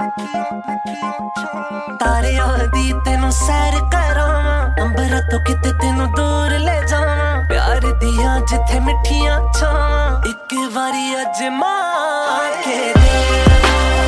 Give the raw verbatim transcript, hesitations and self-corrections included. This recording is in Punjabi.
ਤਾਰਿਆਂ ਦੀ ਤੈਨੂੰ ਸੈਰ ਕਰਾਵਾਂ, ਅੰਬਰਾਂ ਤੋਂ ਕਿਤੇ ਤੈਨੂੰ ਦੂਰ ਲੈ ਜਾਵਾਂ, ਪਿਆਰ ਦੀਆਂ ਜਿੱਥੇ ਮਿੱਠੀਆਂ ਛਾਵਾਂ, ਇੱਕ ਵਾਰੀ ਅਜਮਾ ਕੇ ਦੇ।